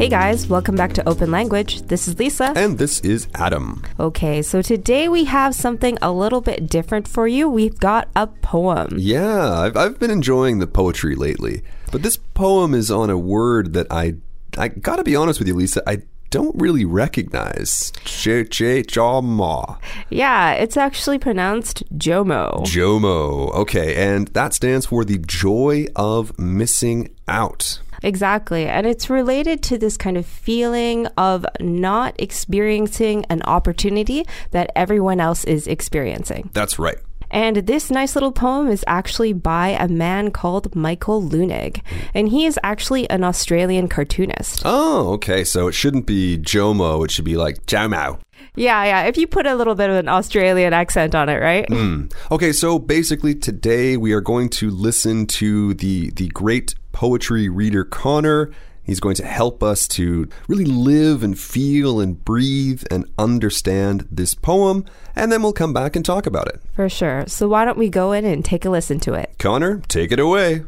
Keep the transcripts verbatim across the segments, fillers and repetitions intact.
Hey guys, welcome back to Open Language. This is Lisa. And this is Adam. Okay, so today we have something a little bit different for you. We've got a poem. Yeah, I've, I've been enjoying the poetry lately. But this poem is on a word that I, I gotta be honest with you, Lisa, I don't really recognize. Ch-ch-cha-ma. Yeah, it's actually pronounced Jomo. Jomo. Okay, and that stands for the joy of missing out. Exactly. And it's related to this kind of feeling of not experiencing an opportunity that everyone else is experiencing. That's right. And this nice little poem is actually by a man called Michael Leunig. And he is actually an Australian cartoonist. Oh, okay. So it shouldn't be Jomo. It should be like Jomo. Yeah, yeah. If you put a little bit of an Australian accent on it, right? Mm. Okay, so basically today we are going to listen to the, the great poetry reader Connor. He's going to help us to really live and feel and breathe and understand this poem, and then we'll come back and talk about it. For sure. So why don't we go in and take a listen to it? Connor, take it away.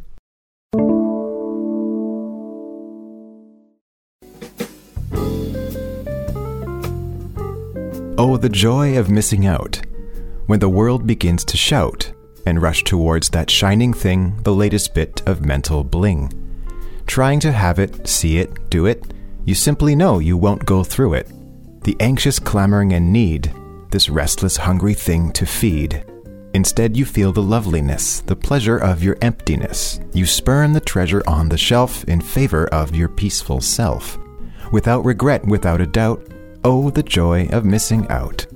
Oh, the joy of missing out, when the world begins to shout and rush towards that shining thing, the latest bit of mental bling. Trying to have it, see it, do it, you simply know you won't go through it. The anxious clamoring and need, this restless hungry thing to feed. Instead you feel the loveliness, the pleasure of your emptiness. You spurn the treasure on the shelf in favor of your peaceful self. Without regret, without a doubt, oh, the joy of missing out.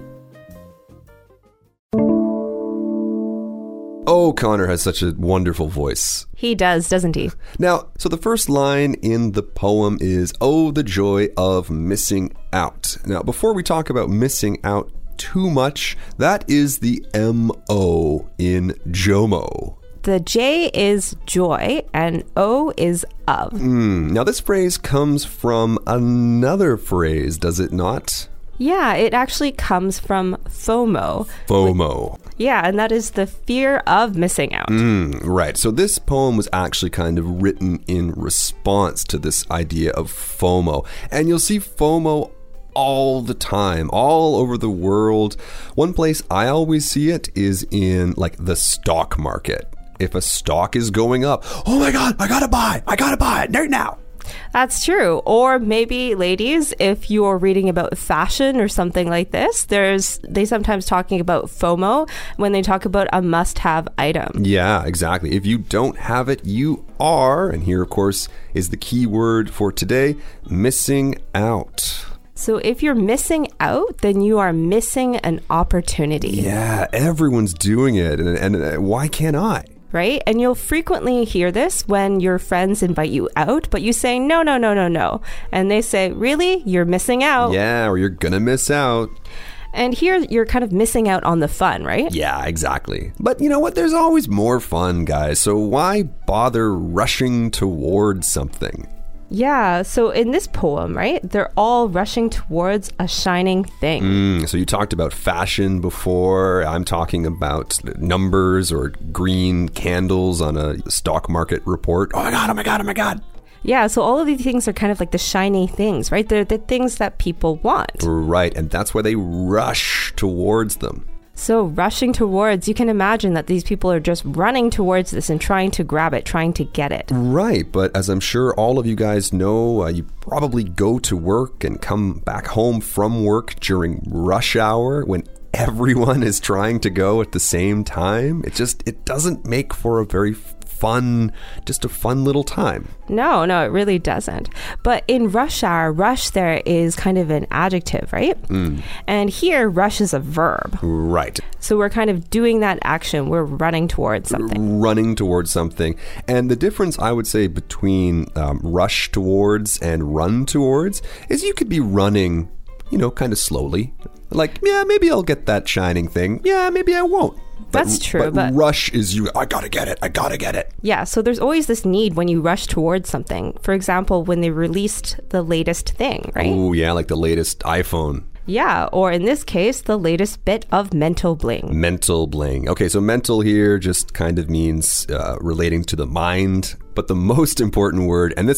Oh, Connor has such a wonderful voice. He does, doesn't he? Now, so the first line in the poem is, oh, the joy of missing out. Now, before we talk about missing out too much, that is the M O in Jomo. The J is joy and O is of. Mm, now, this phrase comes from another phrase, does it not? Yeah, it actually comes from FOMO. FOMO. Yeah, and that is the fear of missing out. Mm, right. So this poem was actually kind of written in response to this idea of FOMO. And you'll see FOMO all the time, all over the world. One place I always see it is in like the stock market. If a stock is going up, oh my God, I gotta buy, I gotta buy it right now. That's true. Or maybe, ladies, if you're reading about fashion or something like this, there's they sometimes talking about FOMO when they talk about a must-have item. Yeah, exactly. If you don't have it, you are, and here, of course, is the key word for today, missing out. So if you're missing out, then you are missing an opportunity. Yeah, everyone's doing it, and, and why can't I? Right? And you'll frequently hear this when your friends invite you out, but you say, no, no, no, no, no. And they say, really? You're missing out. Yeah, or you're gonna miss out. And here you're kind of missing out on the fun, right? Yeah, exactly. But you know what? There's always more fun, guys. So why bother rushing towards something? Yeah, so in this poem, right, they're all rushing towards a shining thing. Mm, so you talked about fashion before. I'm talking about numbers or green candles on a stock market report. Oh my God, oh my God, oh my God. Yeah, so all of these things are kind of like the shiny things, right? They're the things that people want. Right, and that's why they rush towards them. So rushing towards, you can imagine that these people are just running towards this and trying to grab it, trying to get it. Right, but as I'm sure all of you guys know, uh, you probably go to work and come back home from work during rush hour when everyone is trying to go at the same time. It just, it doesn't make for a very fun, just a fun little time. No, no, it really doesn't. But in rush hour, rush there is kind of an adjective, right? Mm. And here, rush is a verb. Right. So we're kind of doing that action. We're running towards something. Running towards something. And the difference, I would say, between um, rush towards and run towards is you could be running, you know, kind of slowly. Like, yeah, maybe I'll get that shining thing. Yeah, maybe I won't. But, That's true. But, but rush is you, I gotta get it, I gotta get it. Yeah, so there's always this need when you rush towards something. For example, when they released the latest thing, right? Oh, yeah, like the latest iPhone. Yeah, or in this case, the latest bit of mental bling. Mental bling. Okay, so mental here just kind of means uh, relating to the mind. But the most important word, and this is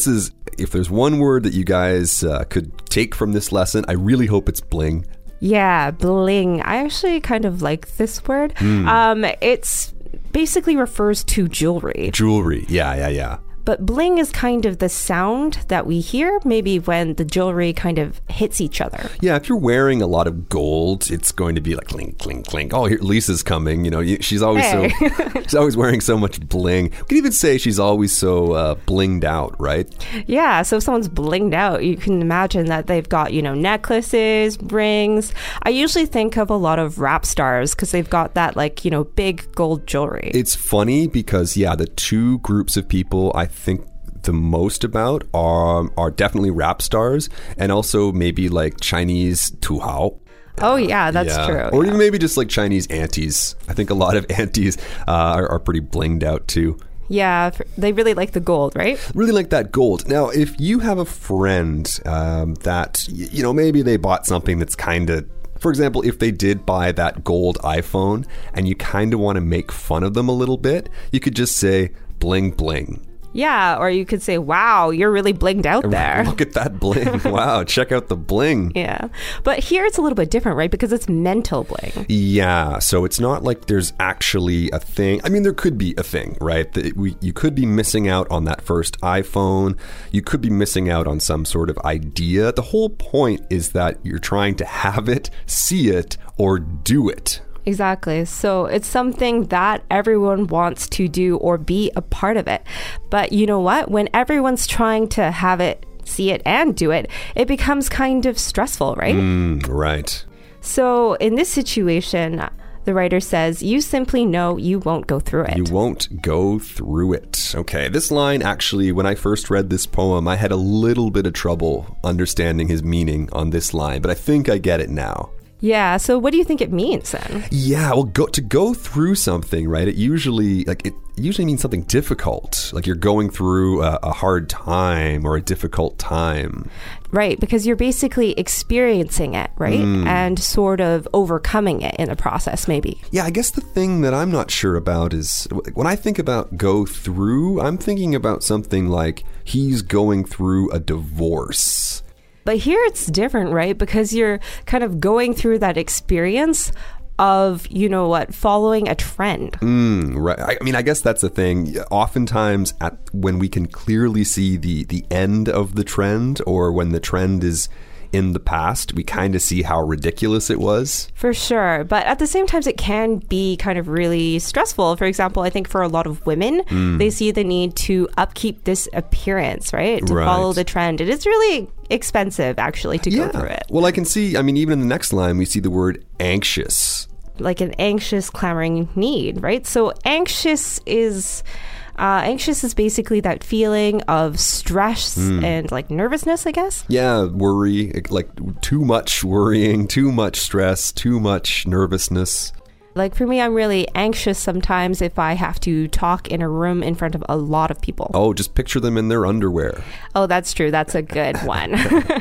if there's one word that you guys uh, could take from this lesson, I really hope it's bling. Yeah, bling. I actually kind of like this word. Mm. Um, it's basically refers to jewelry. Jewelry. Yeah, yeah, yeah. But bling is kind of the sound that we hear maybe when the jewelry kind of hits each other. Yeah, if you're wearing a lot of gold, it's going to be like clink, clink, clink. Oh, here Lisa's coming. You know, she's always hey. so she's always wearing so much bling. We can even say she's always so uh, blinged out, right? Yeah, so if someone's blinged out, you can imagine that they've got, you know, necklaces, rings. I usually think of a lot of rap stars because they've got that, like, you know, big gold jewelry. It's funny because, yeah, the two groups of people I think the most about are are definitely rap stars and also maybe like Chinese tuhao. Oh yeah, that's yeah. true. Or yeah. even maybe just like Chinese aunties. I think a lot of aunties uh, are, are pretty blinged out too. Yeah, they really like the gold, right? Really like that gold. Now, if you have a friend um, that, you know, maybe they bought something that's kind of, for example, if they did buy that gold iPhone and you kind of want to make fun of them a little bit, you could just say bling bling. Yeah, or you could say, wow, you're really blinged out there. Look at that bling. Wow, check out the bling. Yeah. But here it's a little bit different, right? Because it's mental bling. Yeah, so it's not like there's actually a thing. I mean, there could be a thing, right? That we, you could be missing out on that first iPhone. You could be missing out on some sort of idea. The whole point is that you're trying to have it, see it, or do it. Exactly. So it's something that everyone wants to do or be a part of it. But you know what? When everyone's trying to have it, see it, and do it, it becomes kind of stressful, right? Mm, right. So in this situation, the writer says, you simply know you won't go through it. You won't go through it. Okay, this line actually, when I first read this poem, I had a little bit of trouble understanding his meaning on this line, but I think I get it now. Yeah, so what do you think it means then? Yeah, well, go, to go through something, right? It usually like it usually means something difficult, like you're going through a, a hard time or a difficult time. Right, because you're basically experiencing it, right? Mm. And sort of overcoming it in the process, maybe. Yeah, I guess the thing that I'm not sure about is when I think about go through, I'm thinking about something like he's going through a divorce. But here it's different, right? Because you're kind of going through that experience of, you know what, following a trend. Mm, right. I mean, I guess that's the thing. Oftentimes at when we can clearly see the, the end of the trend or when the trend is in the past, we kind of see how ridiculous it was. For sure. But at the same time, it can be kind of really stressful. For example, I think for a lot of women, mm. they see the need to upkeep this appearance, right? To right. follow the trend. It is really expensive, actually, to yeah. go through it. Well, I can see, I mean, even in the next line, we see the word anxious. Like an anxious, clamoring need, right? So anxious is... Uh, anxious is basically that feeling of stress mm. and like nervousness, I guess. Yeah, worry, like too much worrying, too much stress, too much nervousness. Like for me, I'm really anxious sometimes if I have to talk in a room in front of a lot of people. Oh, just picture them in their underwear. Oh, that's true. That's a good one.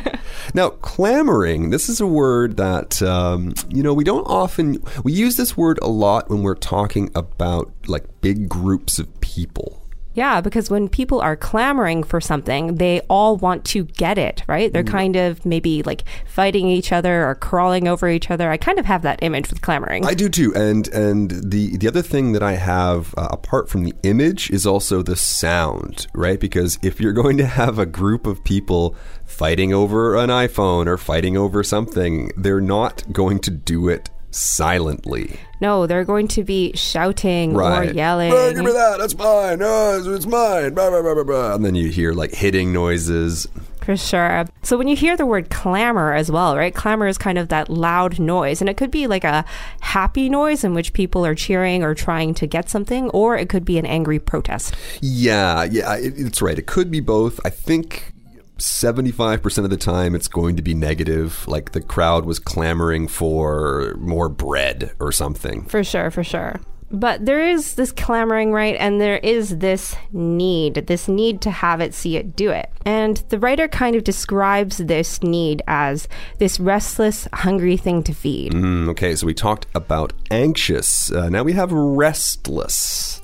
Now, clamoring, this is a word that, um, you know, we don't often, we use this word a lot when we're talking about like big groups of people. Yeah, because when people are clamoring for something, they all want to get it, right? They're kind of maybe like fighting each other or crawling over each other. I kind of have that image with clamoring. I do too. And and the, the other thing that I have, uh, apart from the image, is also the sound, right? Because if you're going to have a group of people fighting over an iPhone or fighting over something, they're not going to do it silently. No, they're going to be shouting right. or yelling. Oh, give me that. That's mine. No, it's, it's mine. Blah, blah, blah, blah, blah. And then you hear like hitting noises. For sure. So when you hear the word clamor as well, right? Clamor is kind of that loud noise. And it could be like a happy noise in which people are cheering or trying to get something, or it could be an angry protest. Yeah, yeah, it, it's right. It could be both. I think seventy-five percent of the time it's going to be negative, like the crowd was clamoring for more bread or something. For sure, for sure. But there is this clamoring, right? And there is this need, this need to have it, see it, do it. And the writer kind of describes this need as this restless, hungry thing to feed. Mm, okay, so we talked about anxious. Uh, now we have restless.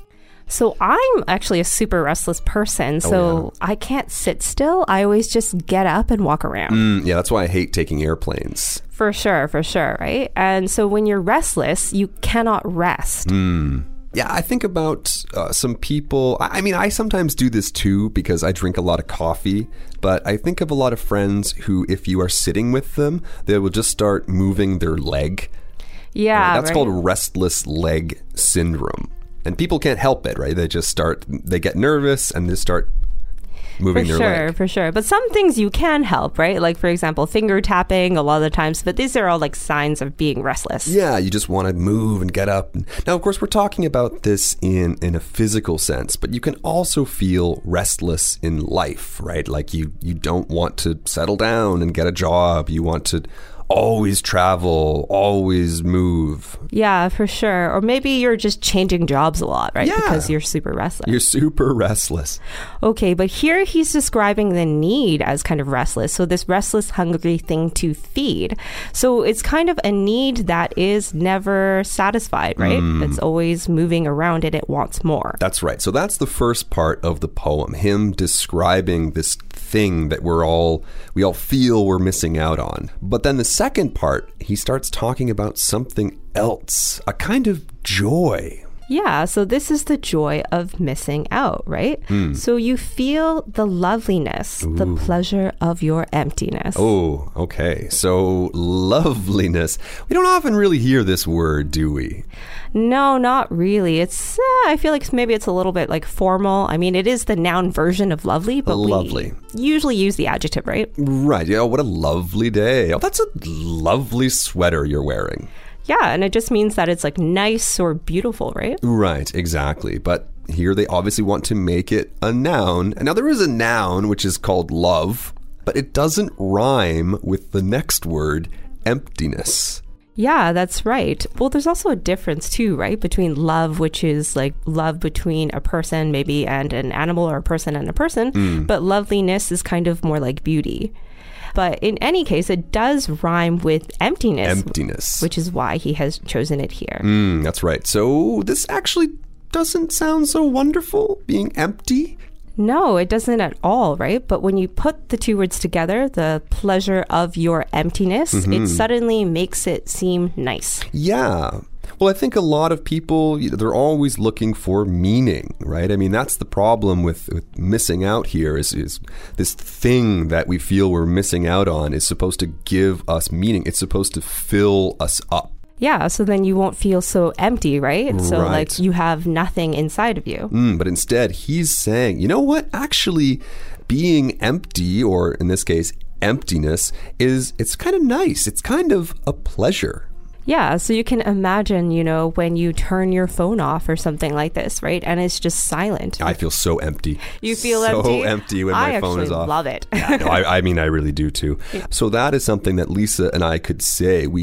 So I'm actually a super restless person, so Oh, I can't sit still. I always just get up and walk around. Mm, yeah, that's why I hate taking airplanes. For sure, for sure, right? And so when you're restless, you cannot rest. Mm. Yeah, I think about uh, some people. I, I mean, I sometimes do this too because I drink a lot of coffee. But I think of a lot of friends who, if you are sitting with them, they will just start moving their leg. Yeah, That's right? called restless leg syndrome. And people can't help it, right? They just start, they get nervous and they start moving For their sure, leg. for sure. But some things you can help, right? Like, for example, finger tapping a lot of the times. But these are all like signs of being restless. Yeah, you just want to move and get up. Now, of course, we're talking about this in, in a physical sense, but you can also feel restless in life, right? Like you, you don't want to settle down and get a job. You want to always travel, always move. Yeah, for sure. Or maybe you're just changing jobs a lot, right? Yeah. Because you're super restless. You're super restless. Okay, but here he's describing the need as kind of restless. So this restless, hungry thing to feed. So it's kind of a need that is never satisfied, right? It's always moving around and it wants more. That's right. So that's the first part of the poem, him describing this thing that we're all, we all feel we're missing out on. But then the second part, he starts talking about something else, a kind of joy. Yeah, so this is the joy of missing out, right? Mm. So you feel the loveliness, Ooh. the pleasure of your emptiness. Oh, okay. So loveliness. We don't often really hear this word, do we? No, not really. It's, uh, I feel like maybe it's a little bit like formal. I mean, it is the noun version of lovely, but Lovely. we usually use the adjective, right? Right. Yeah, what a lovely day. Oh, that's a lovely sweater you're wearing. Yeah, and it just means that it's like nice or beautiful, right? Right, exactly. But here they obviously want to make it a noun. And now there is a noun which is called love, but it doesn't rhyme with the next word, emptiness. Yeah, that's right. Well, there's also a difference too, right? Between love, which is like love between a person maybe and an animal, or a person and a person. Mm. But loveliness is kind of more like beauty. But in any case, it does rhyme with emptiness. Emptiness. Which is why he has chosen it here. Mm, that's right. So this actually doesn't sound so wonderful, being empty. No, it doesn't at all, right? But when you put the two words together, the pleasure of your emptiness, Mm-hmm. it suddenly makes it seem nice. Yeah. Well, I think a lot of people, you know, they're always looking for meaning, right? I mean, that's the problem with, with missing out here is, is this thing that we feel we're missing out on is supposed to give us meaning. It's supposed to fill us up. Yeah, so then you won't feel so empty, right? So Right. like you have nothing inside of you. Mm, but instead, he's saying, you know what? Actually, being empty, or in this case, emptiness, is it's kind of nice. It's kind of a pleasure. Yeah, so you can imagine, you know, when you turn your phone off or something like this, right? And it's just silent. I feel so empty. You feel so empty? empty when I my phone is actually off. love it. Yeah, no, I, I mean, I really do too. So that is something that Lisa and I could say. We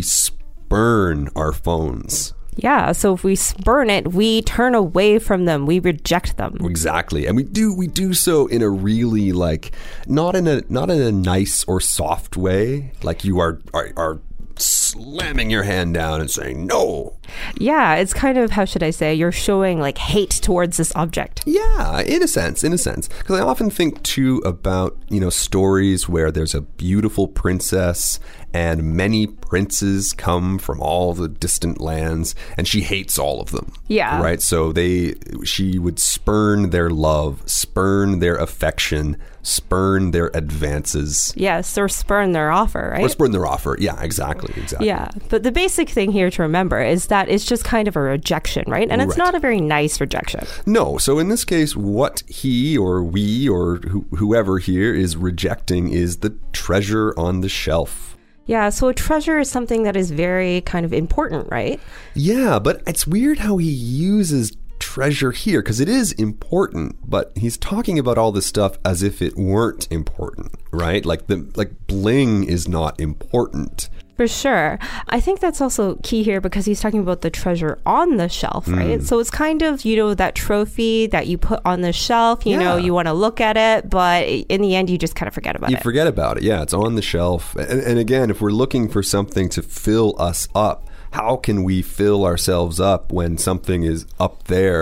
spurn our phones. Yeah, so if we spurn it, we turn away from them. We reject them. Exactly. And we do we do so in a really like not in a not in a nice or soft way. Like you are are, are slamming your hand down and saying no. Yeah, it's kind of, how should I say, you're showing like hate towards this object. Yeah, in a sense, in a sense. Because I often think too about, you know, stories where there's a beautiful princess and many princes come from all the distant lands and she hates all of them. Yeah. Right? So they she would spurn their love, spurn their affection, spurn their advances. Yes, or spurn their offer, right? Or spurn their offer. Yeah, exactly, exactly. Yeah, but the basic thing here to remember is that it's just kind of a rejection, right? And it's Right. not a very nice rejection. No, so in this case, what he or we or who, whoever here is rejecting is the treasure on the shelf. Yeah, so a treasure is something that is very kind of important, right? Yeah, but it's weird how he uses treasure here because it is important, but he's talking about all this stuff as if it weren't important, right? Like the like bling is not important. For sure. I think that's also key here because he's talking about the treasure on the shelf, right? Mm. So it's kind of, you know, that trophy that you put on the shelf, you Yeah. know, you want to look at it, but in the end, you just kind of forget about You it. forget about it. Yeah, it's on the shelf. And, and again, if we're looking for something to fill us up, how can we fill ourselves up when something is up there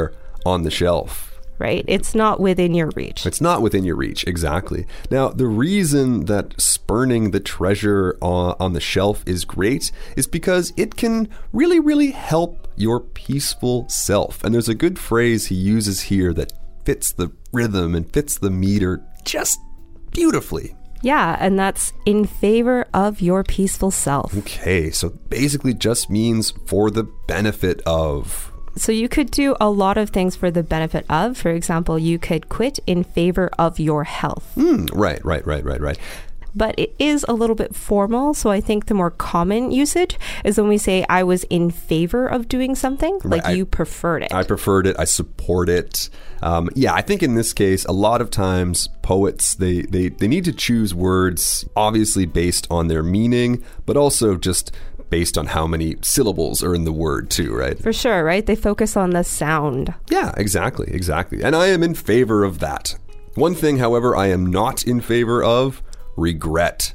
on the shelf. Right? It's not within your reach. It's not within your reach, exactly. Now, the reason that spurning the treasure on, on the shelf is great is because it can really, really help your peaceful self. And there's a good phrase he uses here that fits the rhythm and fits the meter just beautifully. Yeah, and that's in favor of your peaceful self. Okay, so basically just means for the benefit of... So you could do a lot of things for the benefit of. For example, you could quit in favor of your health. Mm, right, right, right, right, right. But it is a little bit formal. So I think the more common usage is when we say I was in favor of doing something, Right, like you I, preferred it. I preferred it. I support it. Um, yeah, I think in this case, a lot of times poets, they, they, they need to choose words obviously based on their meaning, but also just based on how many syllables are in the word too, right? For sure, right? They focus on the sound. Yeah, exactly, exactly. And I am in favor of that. One thing, however, I am not in favor of, regret.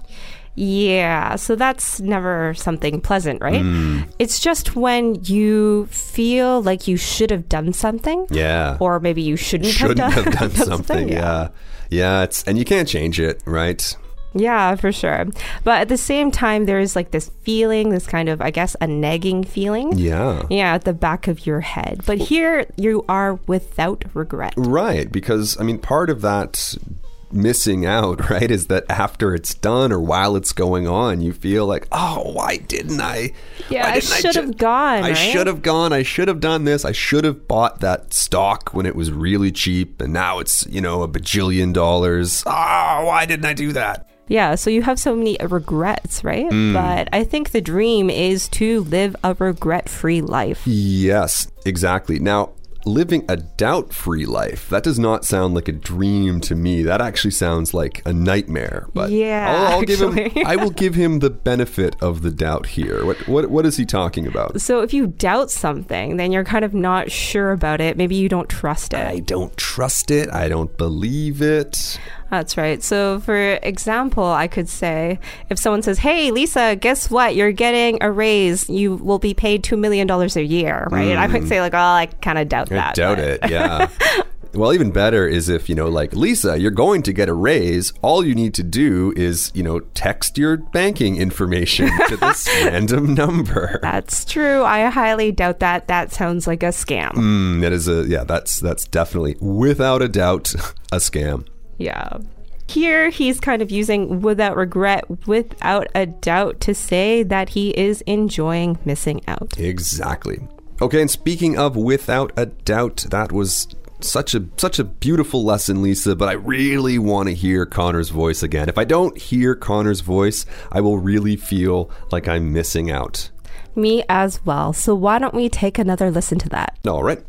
Yeah, so that's never something pleasant, right? Mm. It's just when you feel like you should have done something. Yeah. Or maybe you shouldn't, shouldn't have done, have done something. something. Yeah. yeah. Yeah, it's and you can't change it, right? Yeah, for sure. But at the same time, there is like this feeling, this kind of, I guess, a nagging feeling. Yeah. Yeah, at the back of your head. But here you are without regret. Right, because, I mean, part of that missing out, right, is that after it's done or while it's going on, you feel like, oh, why didn't I? Yeah, I should have gone, I right? should have gone. I should have done this. I should have bought that stock when it was really cheap, and now it's, you know, a bajillion dollars. Oh, why didn't I do that? Yeah, so you have so many regrets, right? Mm. But I think the dream is to live a regret-free life. Yes, exactly. Now, living a doubt-free life, that does not sound like a dream to me. That actually sounds like a nightmare. But yeah, I'll, I'll give him, actually. I will give him the benefit of the doubt here. What, what, what is he talking about? So if you doubt something, then you're kind of not sure about it. Maybe you don't trust it. I don't trust it. I don't believe it. That's right. So for example, I could say, if someone says, hey, Lisa, guess what? You're getting a raise. You will be paid two million dollars a year, right? Mm. I might say like, oh, I kind of doubt I that. doubt but. it, yeah. Well, even better is if, you know, like, Lisa, you're going to get a raise. All you need to do is, you know, text your banking information to this random number. That's true. I highly doubt that. That sounds like a scam. Mm, that is a, yeah, that's, that's definitely, without a doubt, a scam. Yeah. Here, he's kind of using without regret, without a doubt, to say that he is enjoying missing out. Exactly. Okay, and speaking of without a doubt, that was such a such a beautiful lesson, Lisa, but I really want to hear Connor's voice again. If I don't hear Connor's voice, I will really feel like I'm missing out. Me as well. So why don't we take another listen to that? All right.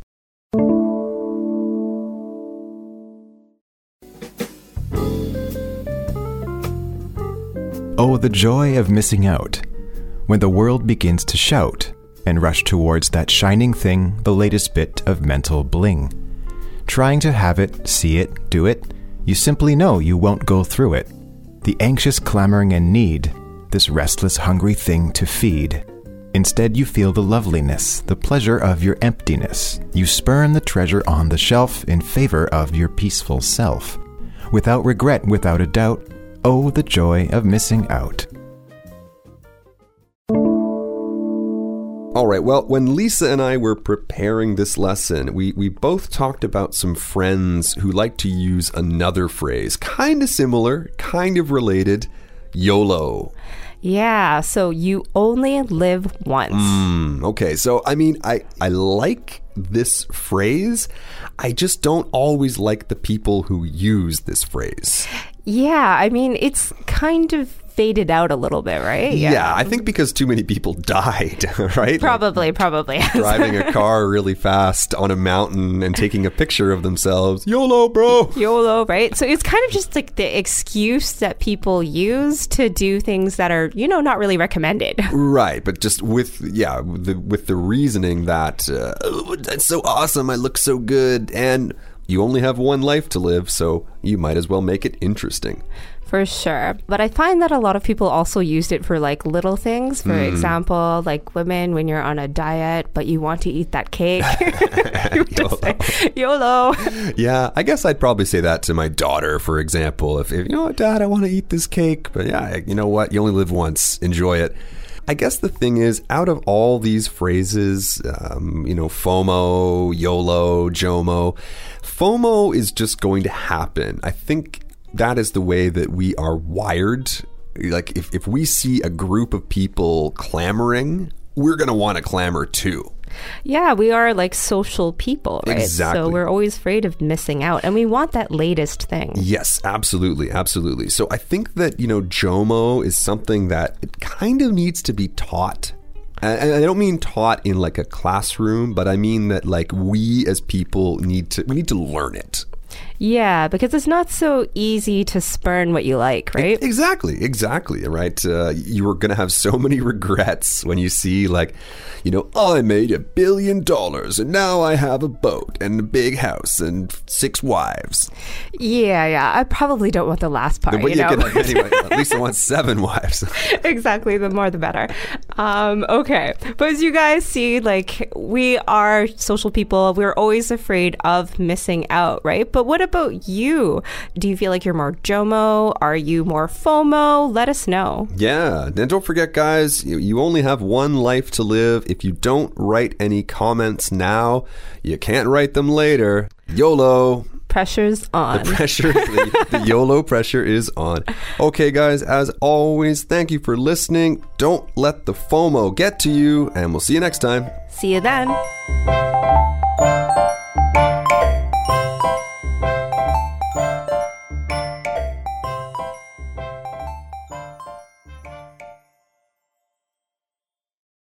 Oh, the joy of missing out, when the world begins to shout and rush towards that shining thing, the latest bit of mental bling. Trying to have it, see it, do it, you simply know you won't go through it. The anxious clamoring and need, this restless hungry thing to feed. Instead you feel the loveliness, the pleasure of your emptiness. You spurn the treasure on the shelf in favor of your peaceful self. Without regret, without a doubt, oh, the joy of missing out. All right, well, when Lisa and I were preparing this lesson, we, we both talked about some friends who like to use another phrase, kind of similar, kind of related, YOLO. Yeah, so you only live once. Mm, okay, so I mean, I, I like this phrase. I just don't always like the people who use this phrase. Yeah, I mean, it's kind of faded out a little bit, right? Yeah, yeah I think because too many people died, right? Probably, like, probably. Driving a car really fast on a mountain and taking a picture of themselves. YOLO, bro! YOLO, right? So it's kind of just like the excuse that people use to do things that are, you know, not really recommended. Right, but just with, yeah, with the, with the reasoning that, uh, oh, that's so awesome, I look so good, and you only have one life to live, so you might as well make it interesting. For sure. But I find that a lot of people also used it for like little things. For mm. example, like women, when you're on a diet, but you want to eat that cake. You YOLO. Say, YOLO. Yeah, I guess I'd probably say that to my daughter, for example. If, if you know, Dad, I want to eat this cake, but yeah, you know what? You only live once. Enjoy it. I guess the thing is, out of all these phrases, um, you know, FOMO, YOLO, JOMO, FOMO is just going to happen. I think that is the way that we are wired. Like if, if we see a group of people clamoring, we're going to want to clamor too. Yeah, we are like social people, right? Exactly. So we're always afraid of missing out, and we want that latest thing. Yes, absolutely, absolutely. So I think that, you know, JOMO is something that it kind of needs to be taught. And I don't mean taught in like a classroom, but I mean that like we as people need to, we need to learn it. Yeah, because it's not so easy to spurn what you like, right? Exactly, exactly, right? Uh, you are going to have so many regrets when you see like, you know, I made a billion dollars and now I have a boat and a big house and six wives. Yeah, yeah. I probably don't want the last part, But you know? Get, anyway, at least I want seven wives. Exactly, the more the better. Um, okay, but as you guys see, like, we are social people. We're always afraid of missing out, right? But what about you? Do you feel like you're more JOMO? Are you more FOMO? Let us know. Yeah. And don't forget, guys, you, you only have one life to live. If you don't write any comments now, you can't write them later. YOLO. Pressure's on. The pressure, the, the YOLO pressure is on. Okay, guys, as always, thank you for listening. Don't let the FOMO get to you, and we'll see you next time. See you then.